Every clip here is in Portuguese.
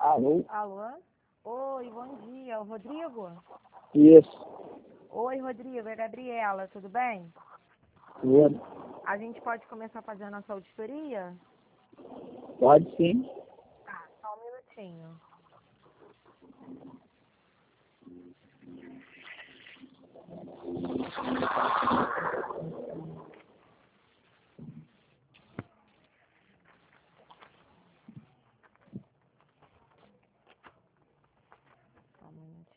Alô? Alô? Oi, bom dia, o Rodrigo? Isso. Oi, Rodrigo, é a Gabriela, tudo bem? Tudo. A gente pode começar fazendo a nossa auditoria? Pode sim. Tá, só um minutinho. Só um minutinho.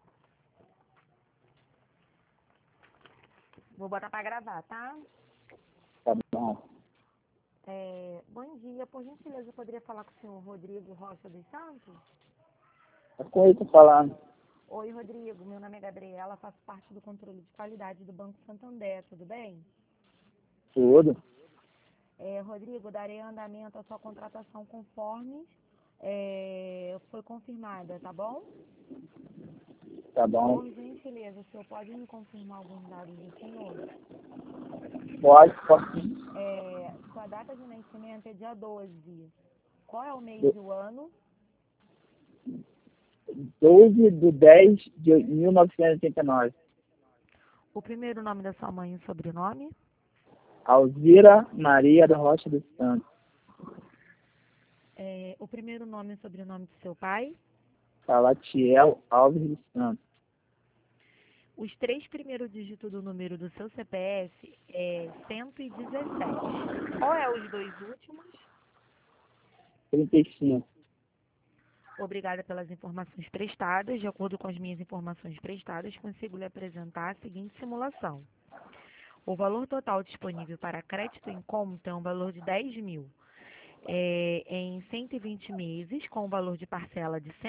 Vou botar pra gravar, tá? Tá bom. Bom dia, por gentileza, eu poderia falar com o senhor Rodrigo Rocha dos Santos? É com ele que eu tô falando. Oi, Rodrigo, meu nome é Gabriela, faço parte do controle de qualidade do Banco Santander, tudo bem? Tudo. Rodrigo, darei andamento à sua contratação conforme foi confirmada, tá bom? Tá bom. Por gentileza, o senhor pode me confirmar alguns dados do senhor? Pode sim. Sua data de nascimento é dia 12. Qual é o mês e o ano? 12/10/1989. O primeiro nome da sua mãe e o sobrenome? Alzira Maria da Rocha dos Santos. O primeiro nome e sobrenome do seu pai? Salatiel Alves dos Santos. Os 3 primeiros dígitos do número do seu CPF é 117. Qual é os 2 últimos? 35. Obrigada pelas informações prestadas. De acordo com as minhas informações prestadas, consigo lhe apresentar a seguinte simulação. O valor total disponível para crédito em conta é um valor de 10 mil. Em 120 meses, com o valor de parcela de R$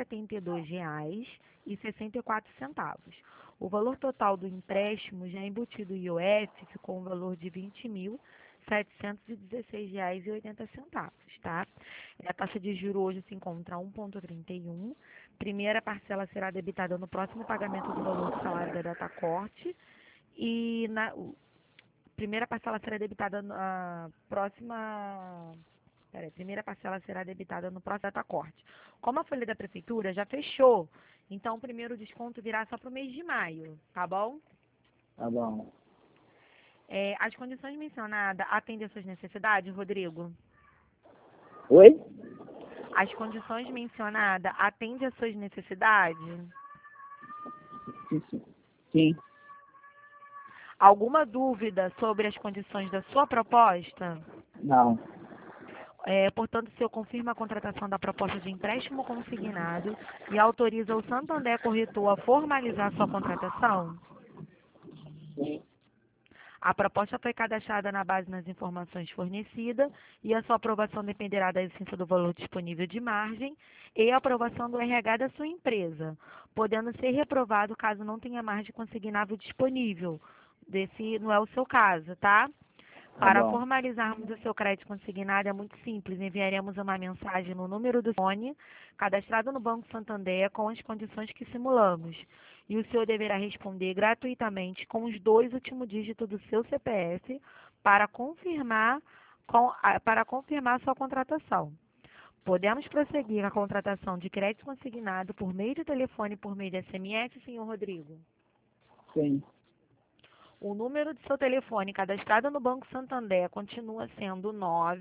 172,64. O valor total do empréstimo, já embutido o IOF, ficou um valor de R$ 20.716,80, tá? A taxa de juros hoje se encontra a 1,31. Primeira parcela será debitada no próximo pagamento do valor do salário da data corte e primeira parcela será debitada na próxima. Primeira parcela será debitada no próximo data corte. Como a folha da prefeitura já fechou, então o primeiro desconto virá só para o mês de maio, tá bom? Tá bom. As condições mencionadas atendem às suas necessidades, Rodrigo? Oi? As condições mencionadas atendem às suas necessidades? Sim, sim. Sim. Alguma dúvida sobre as condições da sua proposta? Não. Portanto, o senhor confirma a contratação da proposta de empréstimo consignado e autoriza o Santander Corretor a formalizar sua contratação? Sim. A proposta foi cadastrada na base das informações fornecidas e a sua aprovação dependerá da existência do valor disponível de margem e a aprovação do RH da sua empresa, podendo ser reprovado caso não tenha margem consignável disponível. Desse não é o seu caso, tá? Tá Para bom. formalizarmos o seu crédito consignado é muito simples. Enviaremos uma mensagem no número do fone cadastrado no Banco Santander com as condições que simulamos. E o senhor deverá responder gratuitamente com os 2 últimos dígitos do seu CPF para confirmar sua contratação. Podemos prosseguir a contratação de crédito consignado por meio de telefone e por meio de SMS, senhor Rodrigo? Sim. O número do seu telefone cadastrado no Banco Santander continua sendo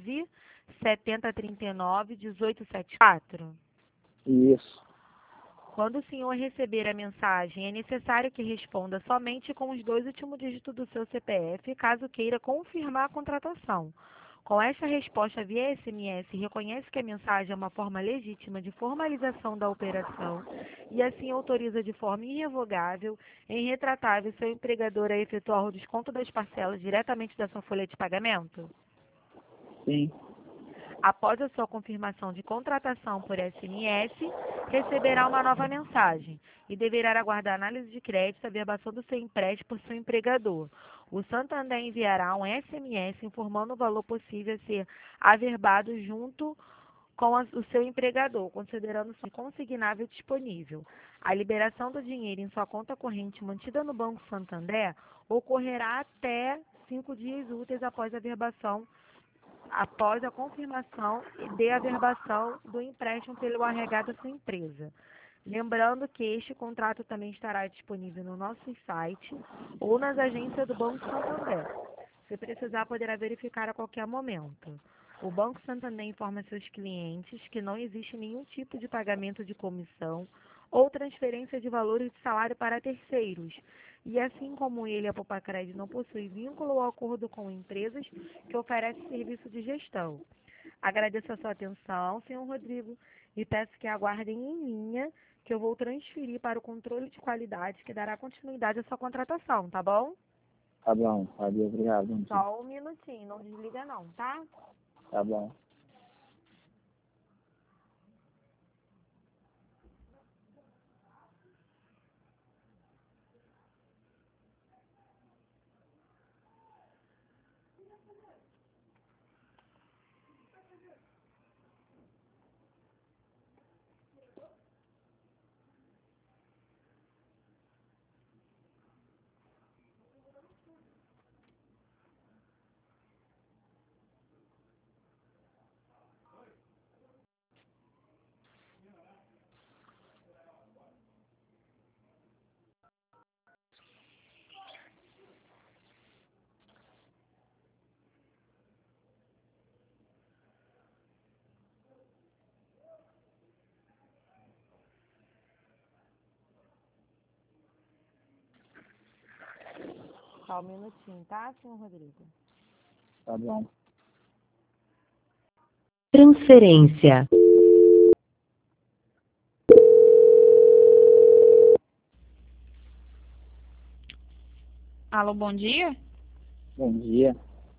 97039-1874. Isso. Quando o senhor receber a mensagem, é necessário que responda somente com os 2 últimos dígitos do seu CPF, caso queira confirmar a contratação. Com esta resposta via SMS, reconhece que a mensagem é uma forma legítima de formalização da operação e assim autoriza de forma irrevogável e irretratável seu empregador a efetuar o desconto das parcelas diretamente da sua folha de pagamento? Sim. Após a sua confirmação de contratação por SMS, receberá uma nova mensagem e deverá aguardar análise de crédito e averbação do seu empréstimo por seu empregador. O Santander enviará um SMS informando o valor possível a ser averbado junto com o seu empregador, considerando-se consignável disponível. A liberação do dinheiro em sua conta corrente mantida no Banco Santander ocorrerá até 5 dias úteis após a averbação após a confirmação e de averbação do empréstimo pelo RH da sua empresa. Lembrando que este contrato também estará disponível no nosso site ou nas agências do Banco Santander. Se precisar, poderá verificar a qualquer momento. O Banco Santander informa seus clientes que não existe nenhum tipo de pagamento de comissão ou transferência de valores de salário para terceiros. E assim como ele, a Popacred não possui vínculo ou acordo com empresas que oferecem serviço de gestão. Agradeço a sua atenção, senhor Rodrigo, e peço que aguardem em linha que eu vou transferir para o controle de qualidade que dará continuidade à sua contratação, tá bom? Tá bom, Fábio, obrigado. Bom dia. Só um minutinho, não desliga não, tá? Tá bom. Só um minutinho, tá, senhor Rodrigo? Tá bom. Transferência. Alô, bom dia. Bom dia.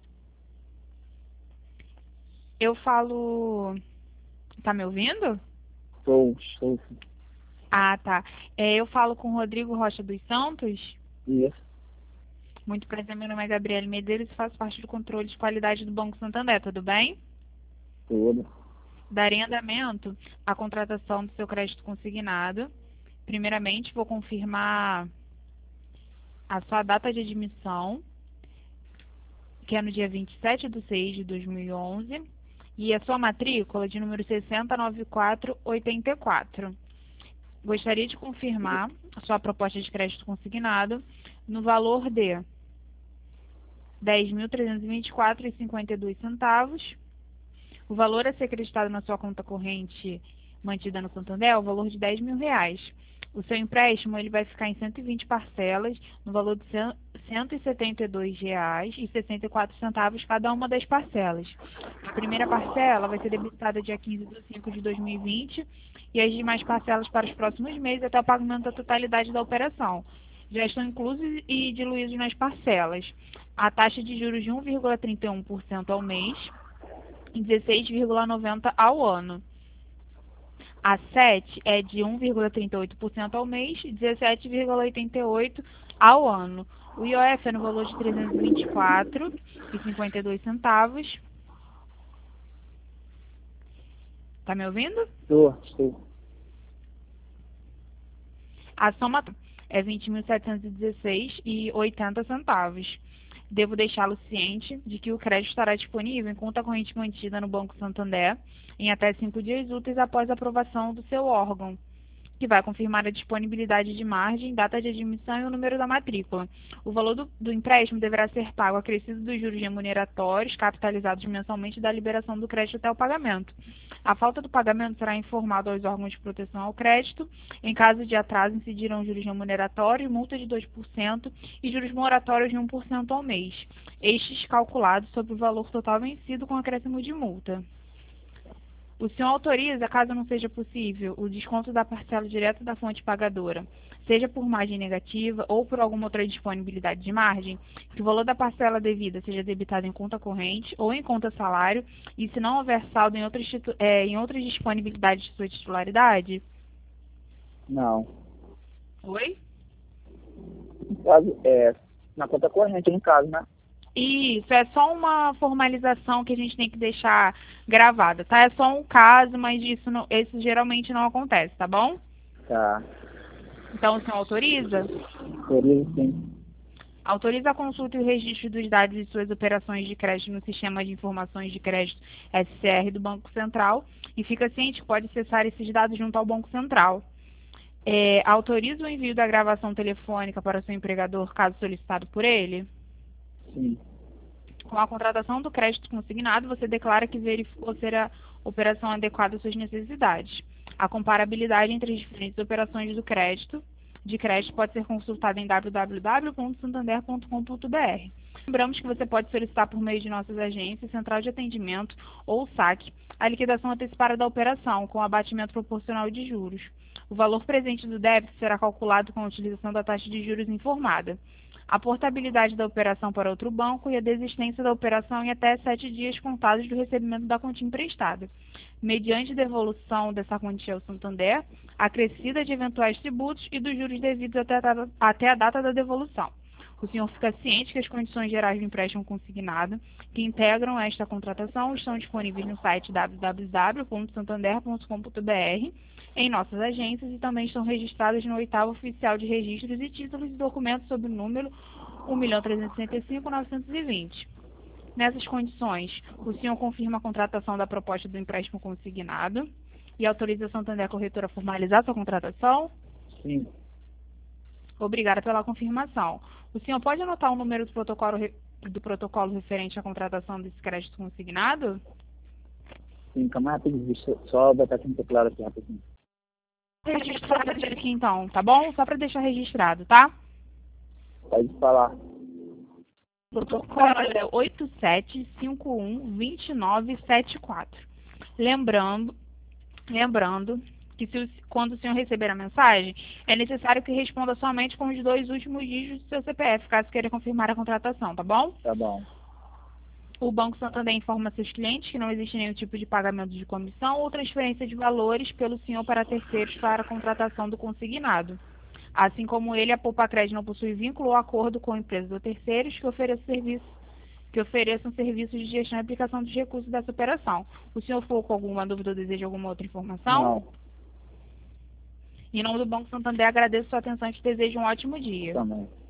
Eu falo. Tá me ouvindo? Estou. Ah, tá. Eu falo com o Rodrigo Rocha dos Santos. Isso, Muito prazer, meu nome é Gabriele Medeiros e faço parte do controle de qualidade do Banco Santander, tudo bem? tudo. Darei andamento à contratação do seu crédito consignado. Primeiramente, vou confirmar a sua data de admissão, que é no dia 27/6/2011, e a sua matrícula de número 609484. Gostaria de confirmar a sua proposta de crédito consignado no valor de R$ 10.324,52. O valor a ser acreditado na sua conta corrente mantida no Santander é o valor de R$ 10.000. O seu empréstimo ele vai ficar em 120 parcelas, no valor de R$ 172,64 cada uma das parcelas. A primeira parcela vai ser debitada dia 15/5/2020 e as demais parcelas para os próximos meses até o pagamento da totalidade da operação. Já estão inclusos e diluídos nas parcelas. A taxa de juros de 1,31% ao mês e 16,90% ao ano. A 7 é de 1,38% ao mês e 17,88% ao ano. O IOF é no valor de R$ 324,52. Tá me ouvindo? Estou. A soma é R$ 20.716,80. Devo deixá-lo ciente de que o crédito estará disponível em conta corrente mantida no Banco Santander em até 5 dias úteis após a aprovação do seu órgão, que vai confirmar a disponibilidade de margem, data de admissão e o número da matrícula. O valor do empréstimo deverá ser pago acrescido dos juros remuneratórios, capitalizados mensalmente da liberação do crédito até o pagamento. A falta do pagamento será informado aos órgãos de proteção ao crédito. Em caso de atraso, incidirão juros remuneratórios, multa de 2% e juros moratórios de 1% ao mês, estes calculados sobre o valor total vencido com acréscimo de multa. O senhor autoriza, caso não seja possível, o desconto da parcela direta da fonte pagadora, seja por margem negativa ou por alguma outra disponibilidade de margem, que o valor da parcela devida seja debitado em conta corrente ou em conta salário, e se não houver saldo em outras disponibilidades de sua titularidade? Não. Oi? No caso, na conta corrente, no caso, né? Isso, é só uma formalização que a gente tem que deixar gravada, tá? É só um caso, mas isso geralmente não acontece, tá bom? Tá. Então, o senhor autoriza? Autorizo, sim. Autoriza a consulta e o registro dos dados de suas operações de crédito no Sistema de Informações de Crédito SCR do Banco Central e fica ciente que pode acessar esses dados junto ao Banco Central. Autoriza o envio da gravação telefônica para o seu empregador, caso solicitado por ele? Sim. Com a contratação do crédito consignado, você declara que verificou ser a operação adequada às suas necessidades. A comparabilidade entre as diferentes operações de crédito pode ser consultada em www.santander.com.br. Lembramos que você pode solicitar por meio de nossas agências, central de atendimento ou saque, a liquidação antecipada da operação, com abatimento proporcional de juros. O valor presente do débito será calculado com a utilização da taxa de juros informada. A portabilidade da operação para outro banco e a desistência da operação em até 7 dias contados do recebimento da quantia emprestada, mediante devolução dessa quantia ao Santander, acrescida de eventuais tributos e dos juros devidos até a data da devolução. O senhor fica ciente que as condições gerais do empréstimo consignado que integram esta contratação estão disponíveis no site www.santander.com.br, em nossas agências e também estão registradas no 8º Oficial de Registros e Títulos e Documentos sob o número 1.365.920. Nessas condições, o senhor confirma a contratação da proposta do empréstimo consignado e autoriza a Santander Corretora a formalizar sua contratação? Sim. Obrigada pela confirmação. O senhor pode anotar o número do protocolo referente à contratação desse crédito consignado? Sim, calma rapidinho. Só botar aqui no teclado aqui rapidinho. Registrado aqui então, tá bom? Só para deixar registrado, tá? Pode falar. O protocolo é 87512974. Lembrando que quando o senhor receber a mensagem, é necessário que responda somente com os 2 últimos dígitos do seu CPF, caso queira confirmar a contratação, tá bom? Tá bom. O Banco Santander informa seus clientes que não existe nenhum tipo de pagamento de comissão ou transferência de valores pelo senhor para terceiros para a contratação do consignado. Assim como ele, a Poupa-Crédito não possui vínculo ou acordo com empresas ou terceiros que ofereçam serviços de gestão e aplicação dos recursos dessa operação. O senhor ficou com alguma dúvida ou deseja alguma outra informação? Não. Em nome do Banco Santander, agradeço sua atenção e te desejo um ótimo dia. Também.